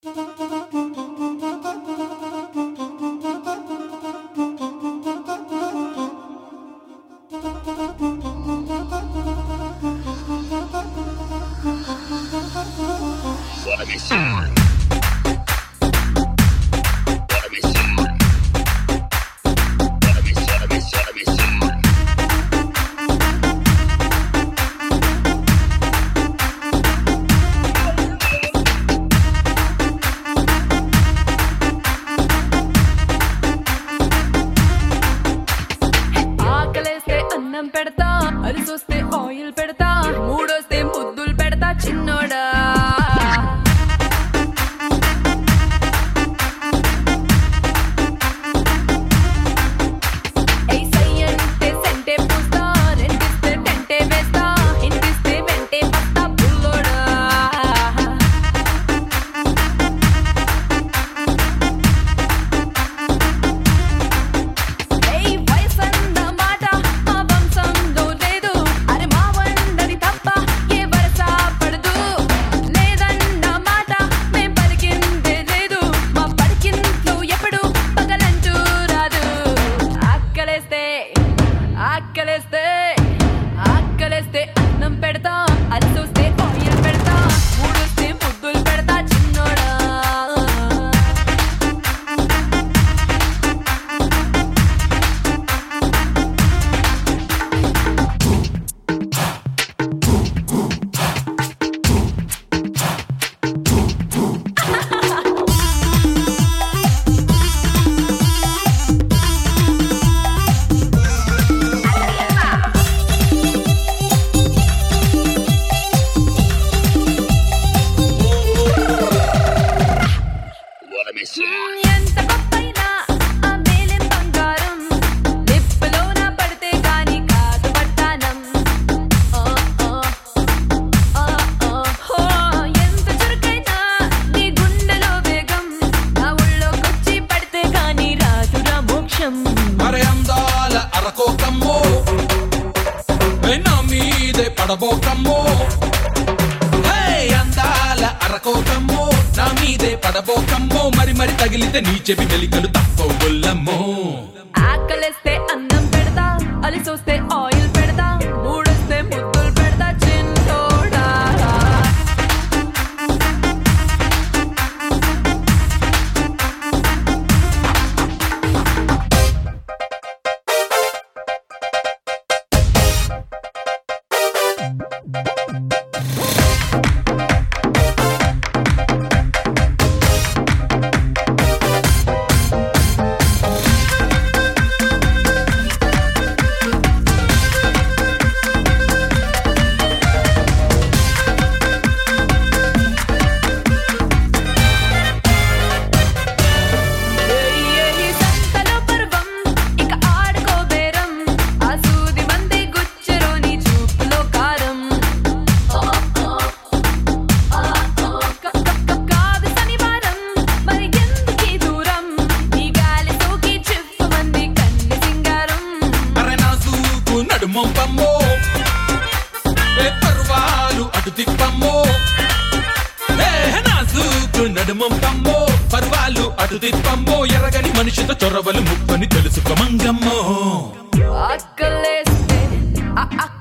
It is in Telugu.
పెడతా అరిసొస్తే ఆయిల్ పెడతా మూడొస్తే ముద్దులు పెడతా చిన్నోడా అంటే సెంటే పూస్తా రెండిస్తే టెంటే వేస్తా ఇంటిస్తే వెంటే పస్తా బుల్లోడా ఆకలేస్తే అన్నం పెడతా అరిసొస్తే ఆయిల్ పెడతా మూడొస్తే ముద్దులు పెడతా చిన్నోడా ఎంత గొప్పైనా ఆ మేలెం బంగారం లిప్పులోన పడితే గాని కాదు పట్టానం ఎంత చురుకైనా నీ గుండెలో వేగం నా ఊళ్ళోకొచ్చి పడితే గాని రాదురా మోక్షం అరే అందాల అరకోకమ్మో నా మీదే పడబోకమ్మో అందాల అరకోకమ్మో నా మీదే పడబోకమ్మో మరి తగిలితే నీ చెవి మెలికలు తప్పవుల్లమ్మో ఆకలేస్తే అన్నం పెడతా అలిసొస్తే ఆయిల్ పెడతా మూడొస్తే ముద్దులు పెడతా చిన్నోడా నడుమొంపమ్మో పర్వాలు అటు తిప్పమ్మో నాజూకు నడుమొంపమ్మో పర్వాలు అటు తిప్పమ్మో ఎరగని మనిషితో చొరవలు ముప్పని తెలుసుకో మంగమ్మో ఆకలేస్తే